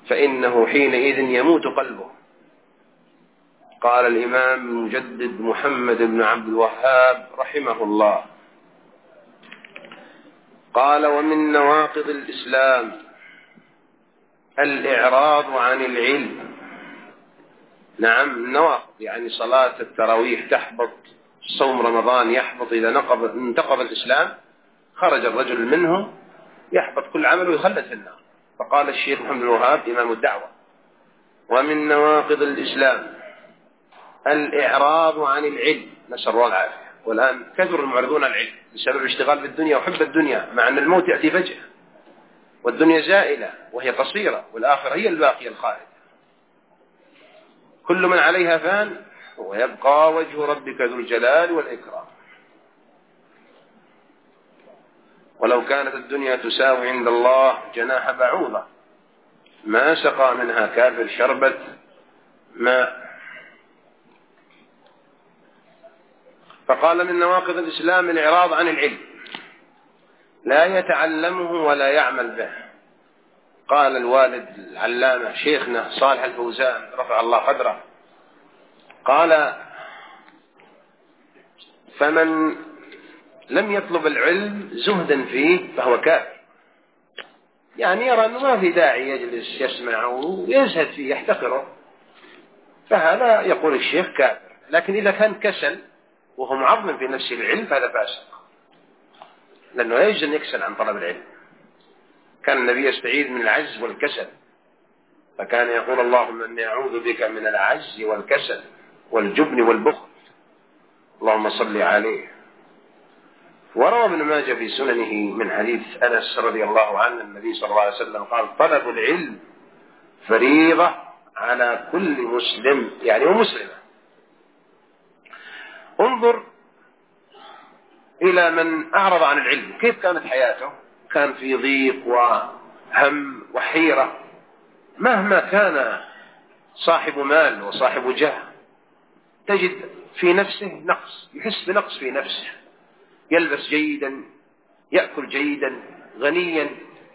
فإنه حينئذ يموت قلبه. قال الإمام المجدد محمد بن عبد الوهاب رحمه الله، قال: ومن نواقض الإسلام الإعراض عن العلم. نعم، نواقض يعني صلاة التراويح تحبط، صوم رمضان يحبط إذا انتقض الإسلام، خرج الرجل منه يحبط كل عمله ويخلد في النار. فقال الشيخ محمد بن الوهاب إمام الدعوة: ومن نواقض الإسلام الإعراض عن العلم، نسأل الله العافية. والآن كثر المعرضون عن العلم بسبب الاشتغال بالدنيا وحب الدنيا، مع أن الموت يأتي فجأة، والدنيا زائلة وهي قصيرة، والآخرة هي الباقية الخالدة. كل من عليها فان ويبقى وجه ربك ذو الجلال والإكرام. ولو كانت الدنيا تساوي عند الله جناح بعوضة ما سقى منها كافر شربة ماء. فقال: من نواقض الإسلام الإعراض عن العلم، لا يتعلمه ولا يعمل به. قال الوالد العلامة شيخنا صالح الفوزان رفع الله قدره، قال: فمن لم يطلب العلم زهدا فيه فهو كافر. يعني يرى أنه ما في داعي يجلس يسمع ويزهد فيه يحتقره، فهذا يقول الشيخ كافر. لكن إذا كان كسل وهو معظم في نفسه العلم فهذا فاسق، لأنه لا يجوز أن يكسل عن طلب العلم. كان النبي يستعيذ من العجز والكسل، فكان يقول: اللهم إني أعوذ بك من العجز والكسل والجبن والبخل، اللهم صل عليه. وروى ابن ماجه في سننه من حديث أنس رضي الله عنه النبي صلى الله عليه وسلم قال: طلب العلم فريضة على كل مسلم، يعني ومسلمة. انظر إلى من أعرض عن العلم كيف كانت حياته، كان في ضيق وهم وحيرة، مهما كان صاحب مال وصاحب جاه تجد في نفسه نقص، يحس بنقص في نفسه، يلبس جيدا، يأكل جيدا، غنيا،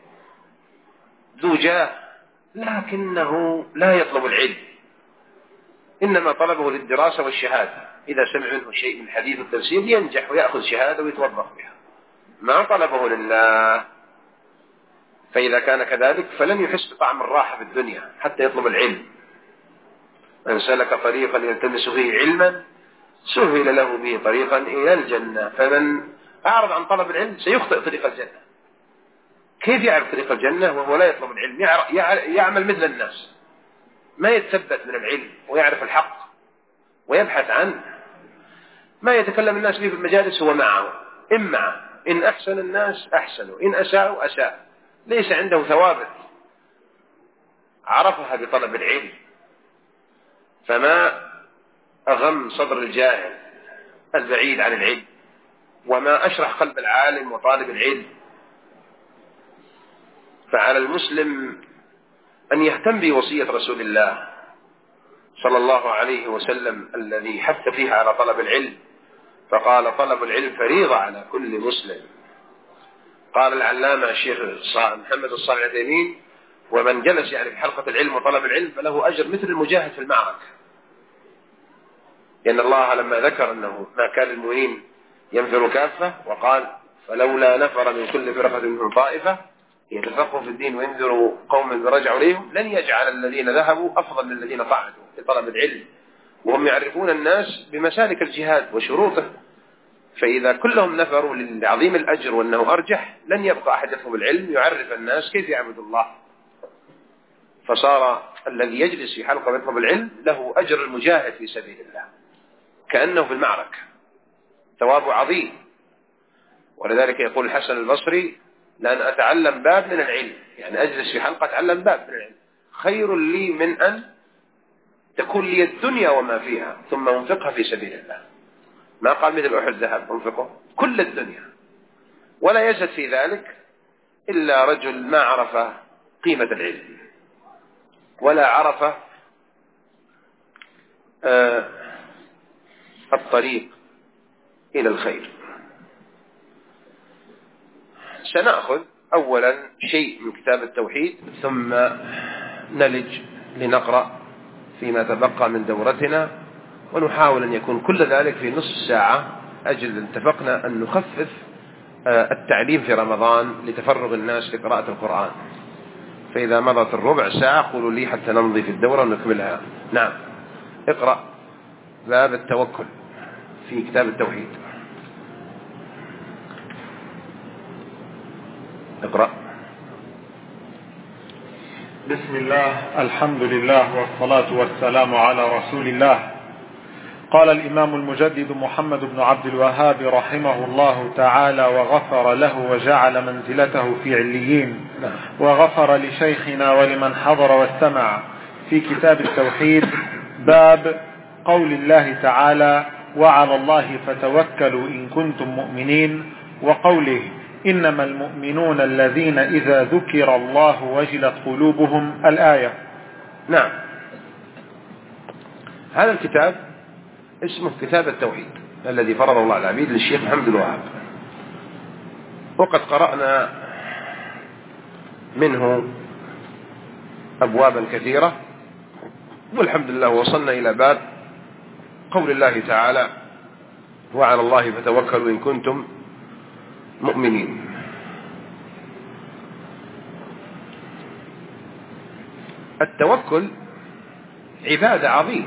ذو جاه، لكنه لا يطلب العلم، إنما طلبه للدراسة والشهادة. إذا سمع منه شيء من حديث التفسير ينجح ويأخذ شهادة ويتوظف بها، ما طلبه لله. فإذا كان كذلك فلن يحس بطعم الراحة في الدنيا حتى يطلب العلم. من سلك طريقا يلتمس فيه علما سهل له به طريقا إلى الجنة. فمن أعرض عن طلب العلم سيخطئ طريق الجنة. كيف يعرف طريق الجنة وهو لا يطلب العلم؟ يعمل مثل الناس، ما يتثبت من العلم ويعرف الحق ويبحث عنه، ما يتكلم الناس به في المجالس هو معه، إن أحسن الناس أحسنوا، إن أساءوا أساء، ليس عنده ثوابت عرفها بطلب العلم. فما أغم صدر الجاهل البعيد عن العلم، وما أشرح قلب العالم وطالب العلم. فعلى المسلم أن يهتم بوصية رسول الله صلى الله عليه وسلم الذي حث فيها على طلب العلم، فقال: طلب العلم فريضة على كل مسلم. قال العلامة الشيخ محمد الصالح العثيمين: ومن جلس يعني في حلقة العلم وطلب العلم فله أجر مثل المجاهد في المعركة، لأن الله لما ذكر أنه ما كان المؤمنين ينفروا كافة وقال: فلولا نفر من كل فرقة منهم طائفة يتفقهوا في الدين وينذروا قوم رجعوا إليهم لن يجعل الذين ذهبوا أفضل من الذين قعدوا في طلب العلم، وهم يعرفون الناس بمسالك الجهاد وشروطه. فإذا كلهم نفروا لعظيم الأجر وأنه أرجح لن يبقى أحد يطلب العلم يعرف الناس كيف يعبد الله. فصار الذي يجلس في حلقة ويطلب العلم له أجر المجاهد في سبيل الله كأنه في المعركة، ثواب عظيم. ولذلك يقول الحسن البصري: لأن أتعلم باب من العلم، يعني أجلس في حلقة أتعلم باب من العلم، خير لي من أن تكون لي الدنيا وما فيها ثم أنفقها في سبيل الله. ما قال مثل أحد ذهب أنفقه كل الدنيا، ولا يزهد في ذلك إلا رجل ما عرف قيمة العلم ولا عرف الطريق إلى الخير. سنأخذ أولا شيء من كتاب التوحيد ثم نلج لنقرأ فيما تبقى من دورتنا، ونحاول أن يكون كل ذلك في نصف ساعة، أجل اتفقنا أن نخفف التعليم في رمضان لتفرغ الناس لقراءة القرآن. فإذا مضت الربع ساعة قولوا لي حتى نمضي في الدورة ونكملها. نعم، اقرأ باب التوكل في كتاب التوحيد. اقرأ. بسم الله، الحمد لله، والصلاة والسلام على رسول الله. قال الإمام المجدد محمد بن عبد الوهاب رحمه الله تعالى وغفر له وجعل منزلته في عليين، وغفر لشيخنا ولمن حضر واستمع، في كتاب التوحيد باب قول الله تعالى: وعلى الله فتوكلوا إن كنتم مؤمنين، وقوله: إنما المؤمنون الذين إذا ذكر الله وجلت قلوبهم، الآية. نعم، هذا الكتاب اسمه كتاب التوحيد الذي فرض الله على العبيد للشيخ محمد الوهاب، وقد قرأنا منه أبوابا كثيرة، والحمد لله وصلنا إلى باب قول الله تعالى: وعلى الله فتوكلوا إن كنتم مؤمنين. التوكل عبادة عظيمة،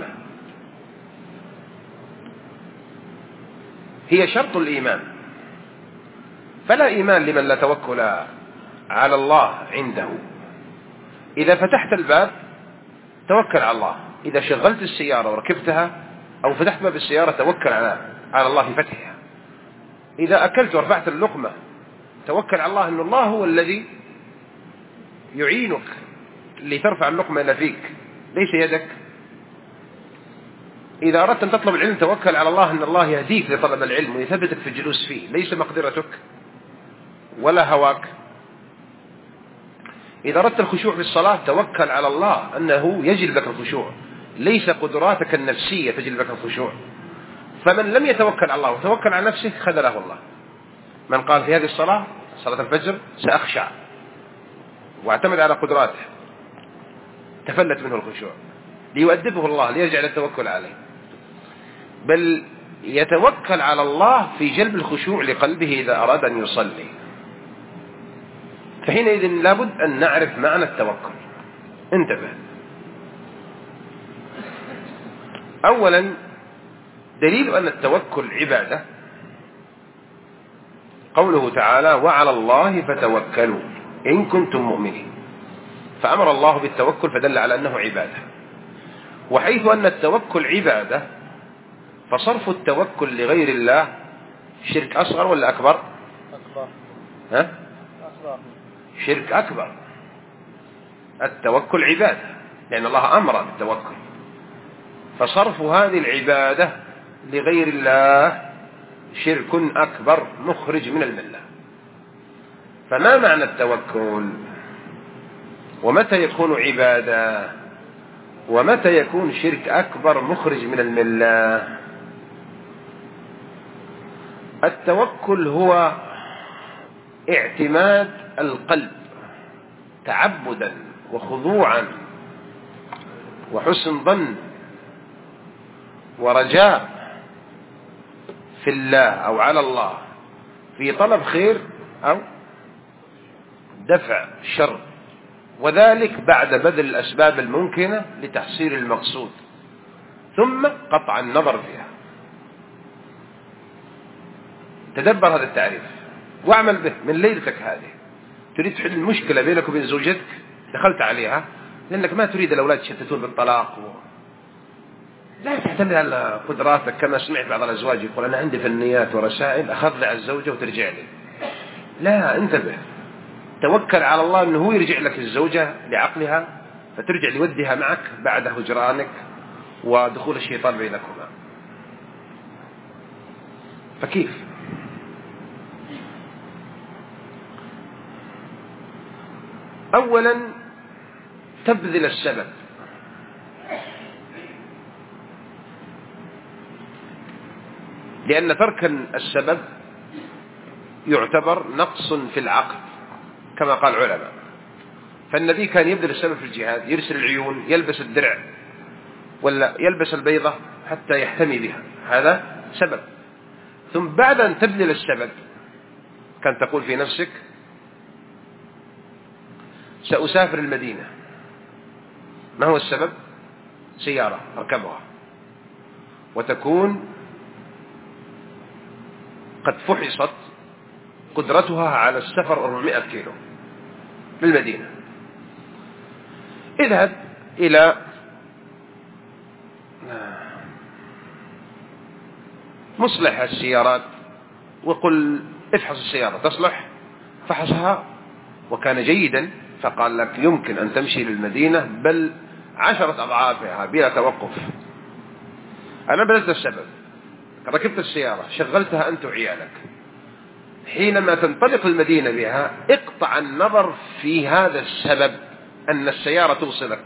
هي شرط الإيمان، فلا إيمان لمن لا توكل على الله عنده. إذا فتحت الباب توكل على الله، إذا شغلت السيارة وركبتها أو فتحت باب السيارة توكل على الله في فتحها، إذا أكلت ورفعت اللقمة توكل على الله أن الله هو الذي يعينك لترفع اللقمة إلى فيك، ليس يدك. إذا أردت أن تطلب العلم توكل على الله أن الله يهديك لطلب العلم ويثبتك في الجلوس فيه، ليس مقدرتك ولا هواك. إذا أردت الخشوع في الصلاة توكل على الله أنه يجلب لك الخشوع، ليس قدراتك النفسية تجلب لك الخشوع. فمن لم يتوكل على الله وتوكل على نفسه خذله الله. من قال في هذه الصلاة، صلاة الفجر، سأخشع واعتمد على قدراته، تفلت منه الخشوع، ليؤدبه الله ليرجع للتوكل عليه، بل يتوكل على الله في جلب الخشوع لقلبه إذا أراد أن يصلي. فحينئذ لابد أن نعرف معنى التوكل. انتبه، أولا دليل أن التوكل عبادة قوله تعالى: وعلى الله فتوكلوا إن كنتم مؤمنين، فأمر الله بالتوكل فدل على أنه عبادة. وحيث أن التوكل عبادة فصرف التوكل لغير الله شرك أصغر ولا أكبر؟ أكبر. شرك أكبر. التوكل عبادة لأن الله أمر بالتوكل، فصرف هذه العبادة لغير الله شرك أكبر مخرج من الملة. فما معنى التوكل؟ ومتى يكون عبادة؟ ومتى يكون شرك أكبر مخرج من الملة؟ التوكل هو اعتماد القلب تعبدا وخضوعا وحسن ظن ورجاء في الله أو على الله في طلب خير أو دفع شر، وذلك بعد بذل الأسباب الممكنة لتحصيل المقصود ثم قطع النظر فيها. تدبر هذا التعريف واعمل به من ليلتك هذه. تريد تحل المشكلة بينك وبين زوجتك، دخلت عليها لأنك ما تريد الأولاد يشتتون بالطلاق لا تعتمد على قدراتك. كما سمعت بعض الأزواج يقول: أنا عندي فنيات ورسائل أخضع الزوجة وترجع لي. لا، انتبه، توكل على الله أنه هو يرجع لك الزوجة لعقلها فترجع لودها معك بعد هجرانك ودخول الشيطان بينكما. فكيف؟ أولا تبذل السبب، لأن ترك السبب يعتبر نقص في العقل كما قال العلماء. فالنبي كان يبذل السبب في الجهاد، يرسل العيون، يلبس الدرع ولا يلبس البيضة حتى يحتمي بها، هذا سبب. ثم بعد أن تبذل السبب كان تقول في نفسك سأسافر المدينة. ما هو السبب؟ سيارة أركبها، وتكون قد فحصت قدرتها على السفر 400 كيلو للمدينة. اذهب إلى مصلح السيارات وقل افحص السيارة تصلح، فحصها وكان جيدا، فقال لك يمكن أن تمشي للمدينة بل 10 أضعافها بلا توقف. أنا بذلت السبب، ركبت السيارة، شغلتها أنت وعيالك، حينما تنطلق المدينة بها اقطع النظر في هذا السبب أن السيارة توصلك،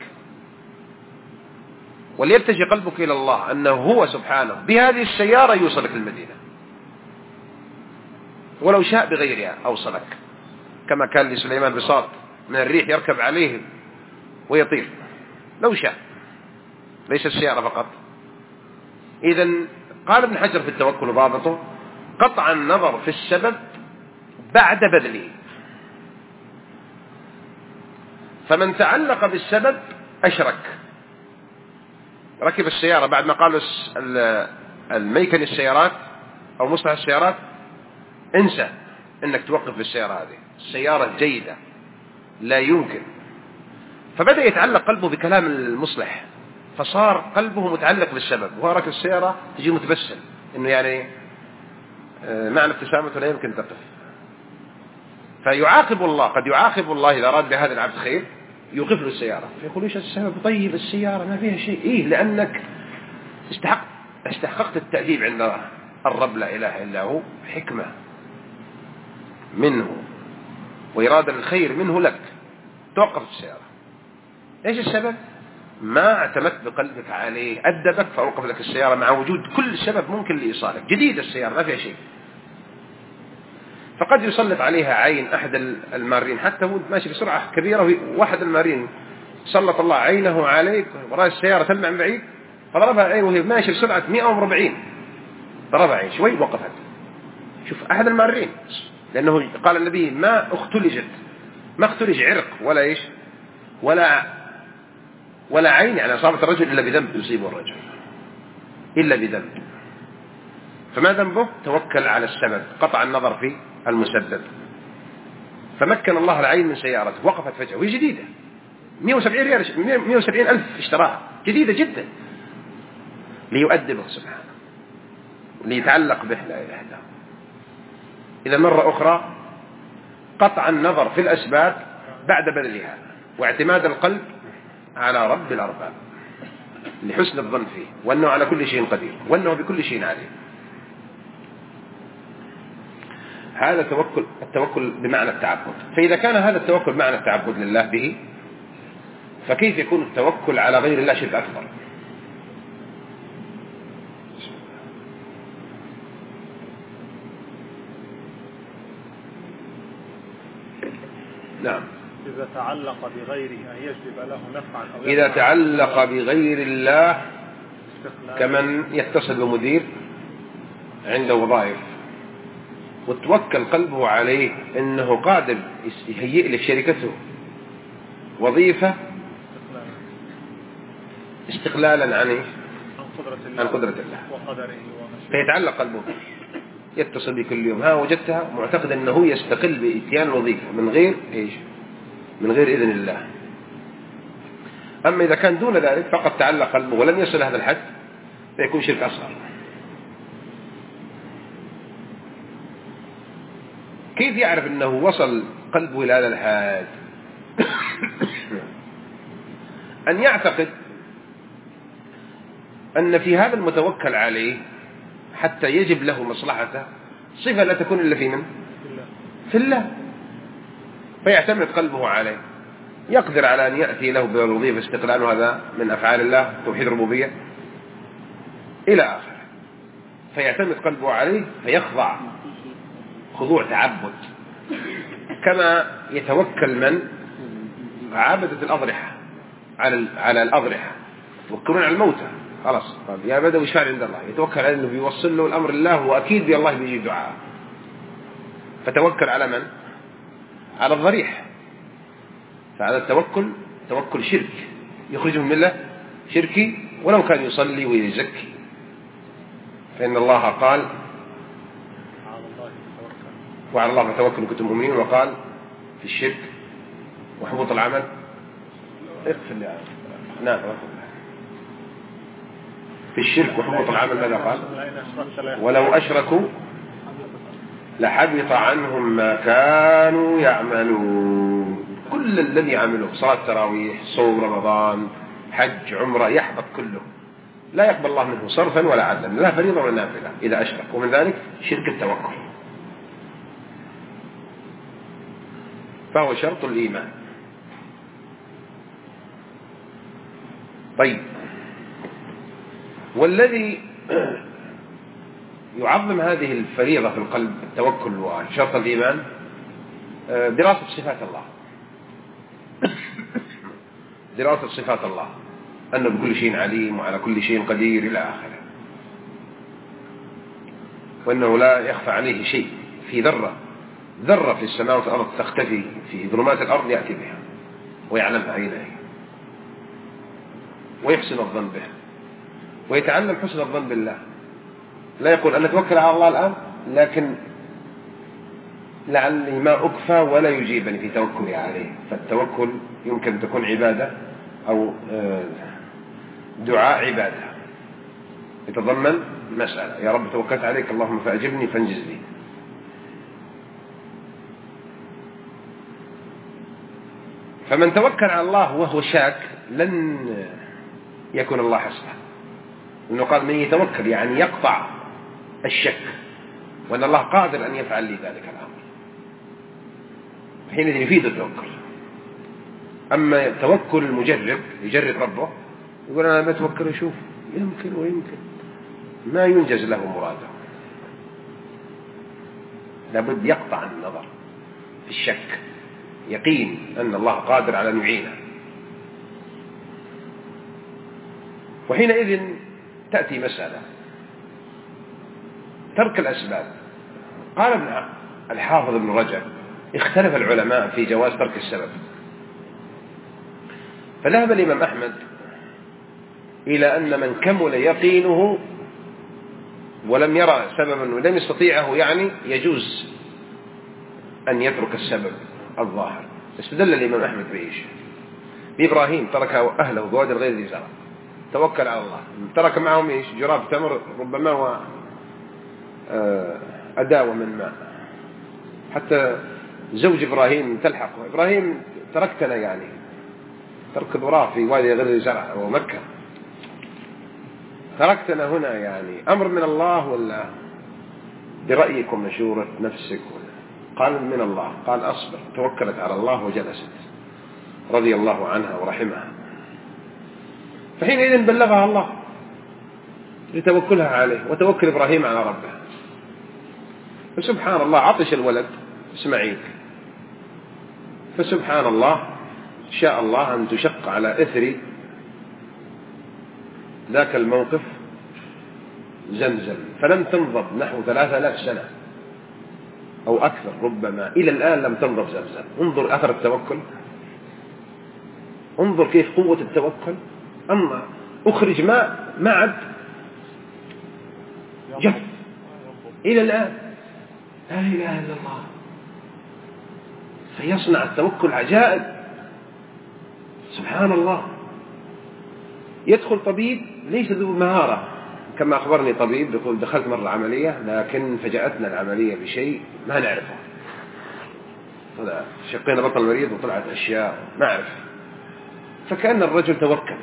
وليتجه قلبك إلى الله أنه هو سبحانه بهذه السيارة يوصلك للمدينة، ولو شاء بغيرها أوصلك، كما كان لسليمان بساط من الريح يركب عليه ويطير لو شاء، ليس السيارة فقط. إذن قال ابن حجر في التوكل ضابطه قطع النظر في السبب بعد بذله. فمن تعلق بالسبب أشرك، ركب السيارة بعد ما قالوا الميكاني السيارات أو مصلح السيارات انسى انك توقف بالسيارة هذه، السيارة جيدة لا يمكن. فبدأ يتعلق قلبه بكلام المصلح، فصار قلبه متعلق بالسبب، وهو راكب السيارة تجي متبسم انه يعني معنى ابتسامته لا يمكن تقف. فيعاقب الله، قد يعاقب الله إذا أراد بهذا العبد خير يوقف له السيارة، فيقول ايش السبب؟ طيب السيارة ما فيها شيء. إيه؟ لأنك استحققت التأديب عند الرب لا إله إلا هو، حكمة منه وإرادة الخير منه لك، توقف السيارة. ايش السبب؟ ما اعتمدت بقلبك عليه، أدبك فأوقف لك السيارة مع وجود كل سبب ممكن لإيصالك. جديدة السيارة ما فيها شيء، فقد يسلط عليها عين أحد المارين، حتى هو ماشي بسرعة كبيرة وواحد المارين سلط الله عينه عليك وراء السيارة تلمع من بعيد، فضربها عين وهي ماشي بسرعة 140، ضربها عين شوي وقفت. شوف أحد المارين، لأنه قال النبي ما اختلج عرق ولا إيش ولا عين يعني أصابت الرجل إلا بذنب يصيبه الرجل إلا بذنب. فما ذنبه؟ توكل على السبب، قطع النظر في المسبب، فمكن الله العين من سيارته، وقفت فجأة وهي جديدة 170 ألف اشتراها، جديدة جدا، ليؤدبه سبحانه ليتعلق به لا إله إلا هو. إذا مرة أخرى قطع النظر في الأسباب بعد بذلها، واعتماد القلب على رب الأرباب لحسن الظن فيه، وأنه على كل شيء قدير، وأنه بكل شيء عليم. هذا التوكل بمعنى التعبد. فإذا كان هذا التوكل معنى التعبد لله به، فكيف يكون التوكل على غير الله شرك أكبر؟ نعم. إذا تعلق بغيره أن يجلب له نفعا أو إذا تعلق بغير الله كمن يتصل بمدير عنده وظائف وتوكل قلبه عليه أنه قادر يهيئ لشركته وظيفة استقلالا عن قدرة الله وقدره، فيتعلق قلبه، يتصل بكل يوم، ها وجدتها، معتقد أنه يستقل بإتيان الوظيفة من غير إذن الله. أما إذا كان دون ذلك فقد تعلق قلبه ولم يصل هذا الحد فيكون شرك أصغر. كيف يعرف أنه وصل قلبه إلى هذا الحد؟ أن يعتقد أن في هذا المتوكل عليه حتى يجب له مصلحته صفة لا تكون إلا في الله، فيعتمد قلبه عليه، يقدر على أن يأتي له بالوظيفة استقلال، هذا من أفعال الله توحيد الربوبية إلى آخر، فيعتمد قلبه عليه فيخضع خضوع تعبد، كما يتوكل من عابدة الأضرحة على الأضرحة، يتوكلون على الموتى. خلاص قال يا بدوي ايش فعل عند الله؟ يتوكل على أنه بيوصل له الأمر الله، وأكيد بالله بيجيب دعاء. فتوكل على من؟ على الضريح. فهذا التوكل توكل شرك، يخرجهم من الله شركي ولو كان يصلي ويزكي. فإن الله قال وعلى الله فتوكلوا كنتم مؤمنين، وقال في الشرك وحبط العمل. نعم في الشرك وحبط العمل ماذا قال؟ ولو أشركوا لحبط عنهم ما كانوا يعملون. كل الذي عملوا صلاة تراويح، صوم رمضان، حج، عمرة، يحبط كله، لا يقبل الله منه صرفا ولا عدلا، لا فريضة ولا نافلة إذا أشرك. ومن ذلك شرك التوكل، فهو شرط الإيمان. طيب، والذي يعظم هذه الفريضة في القلب التوكل وشرط الإيمان دراسة صفات الله. دراسة صفات الله، أنه بكل شيء عليم وعلى كل شيء قدير إلى آخره، وأنه لا يخفى عليه شيء. في ذرة في السماوات والأرض تختفي في ظلمات الأرض يأتي بها ويعلمها أين هي، ويحسن الظن به ويتعلم حسن الظن بالله. لا يقول أن أتوكل على الله الآن لكن لعلي ما أكفى ولا يجيبني في توكلي عليه. فالتوكل يمكن تكون عبادة أو دعاء عبادة، يتضمن مسألة يا رب توكلت عليك اللهم فأجبني فانجز لي. فمن توكل على الله وهو شاك لن يكون الله حسبه، إنه قال من يتوكل يعني يقطع الشك، وأن الله قادر أن يفعل لي ذلك الأمر، حينئذ يفيد التوكل. أما توكل المجرب يجرب ربه يقول أنا بتوكل أشوف يمكن ويمكن، ما ينجز له مراده، لابد يقطع النظر في الشك، يقين أن الله قادر على أن يعينه. وحينئذ تأتي مسألة ترك الأسباب. قال الحافظ ابن رجب اختلف العلماء في جواز ترك السبب، فذهب الإمام أحمد إلى أن من كمل يقينه ولم يرى سببا ولم يستطيعه يعني يجوز أن يترك السبب الظاهر. استدل الإمام أحمد بإيش؟ بإبراهيم ترك أهله بوادي غير ذي زرع، توكل على الله، ترك معهم إيش؟ جراب تمر ربما وأداوة من ماء، حتى زوج إبراهيم تلحقه إبراهيم تركتنا يعني ترك الوراء في وادي غير ذي زرع ومكة، تركتنا هنا يعني أمر من الله ولا برأيك ومشورة نفسك؟ قال من الله. قال أصبر، توكلت على الله وجلست رضي الله عنها ورحمها. فحينئذ بلغها الله لتوكلها عليه وتوكل إبراهيم على ربه. فسبحان الله عطش الولد إسماعيل، فسبحان الله شاء الله أن تشق على إثر ذاك الموقف زمزم، فلم تنضب نحو 3000 سنة أو أكثر ربما، إلى الآن لم تنضب زمزم. انظر أثر التوكل، انظر كيف قوة التوكل. أما أخرج ماء ما عد جف إلى الآن، لا إله إلا الله. فيصنع التوكل عجائب سبحان الله. يدخل طبيب ليس ذو مهارة، كما أخبرني طبيب يقول دخلت مرة عملية لكن فجأتنا العملية بشيء ما نعرفه، شقينا بطن المريض وطلعت أشياء ما أعرف. فكأن الرجل توكل،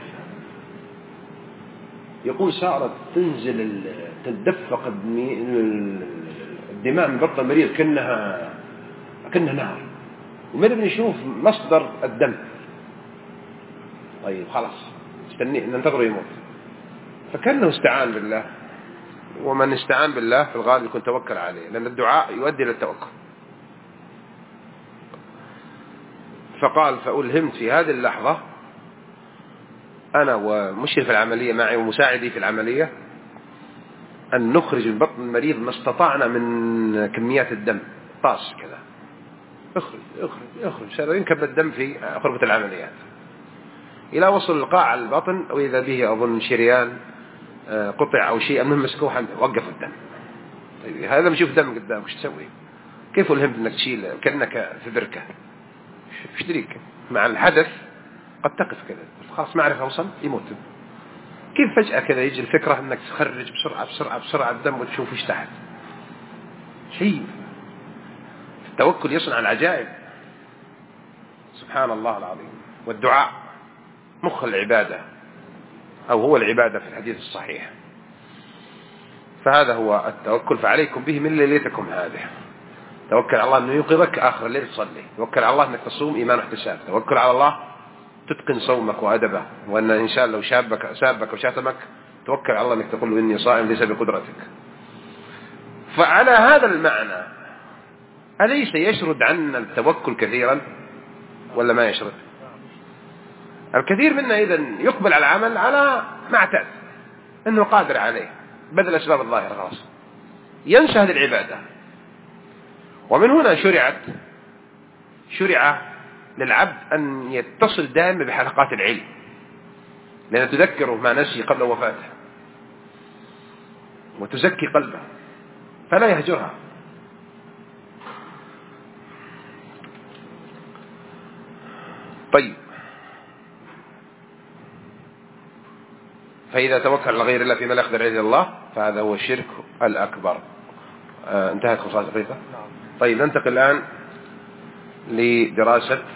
يقول صارت تنزل تدفق الدماء من بطن المريض كأنها نار، ومن بنشوف مصدر الدم. طيب خلاص استنيه ننتظر يموت. فكأنه استعان بالله، ومن استعان بالله في الغالب يكون توكل عليه، لأن الدعاء يؤدي إلى التوكل. فقال فألهمت في هذه اللحظة أنا ومشرف العملية معي ومساعدي في العملية أن نخرج من بطن المريض ما استطعنا من كميات الدم، طاس كذا، اخرج ينكب الدم في غرفة العمليات إلى وصل القاع البطن، وإذا به أظن شريان قطع أو شيء، المهم مسكوه وقف الدم. طيب هذا بنشوف دم قدامك وش تسوي؟ كيف ألهمت أنك تشيل كأنك في بركة؟ ايش تريك مع الحدث قد تقف كذا، خلاص ما أعرف أوصل يموت. كيف فجأة كذا يجي الفكرة أنك تخرج بسرعة الدم وتشوف ايش تحت؟ شيء التوكل يصنع العجائب، سبحان الله العظيم. والدعاء مخ العبادة، أو هو العبادة في الحديث الصحيح. فهذا هو التوكل، فعليكم به من ليلتكم هذه. توكل على الله أنه يوقظك آخر الليل تصلي، توكل على الله أنك تصوم إيمان واحتساب، توكل على الله تتقن صومك وأدبه، وأن إنسان لو سابك وشاتمك توكل على الله أنك تقول له إني صائم ليس بقدرتك. فعلى هذا المعنى أليس يشرد عنا التوكل كثيرا ولا ما يشرد؟ الكثير منا إذن يقبل على العمل على ما اعتاد أنه قادر عليه بذل أسباب الظاهرة، خلاص ينسى هذه العبادة. ومن هنا شرع للعبد أن يتصل دائما بحلقات العلم، لأن تذكره ما نسي قبل وفاته وتزكي قلبه فلا يهجرها. طيب، فإذا توكل على غير الله فيما لا يقدر إلا الله فهذا هو الشرك الأكبر. انتهت 5 دقيقة. طيب ننتقل الآن لدراسة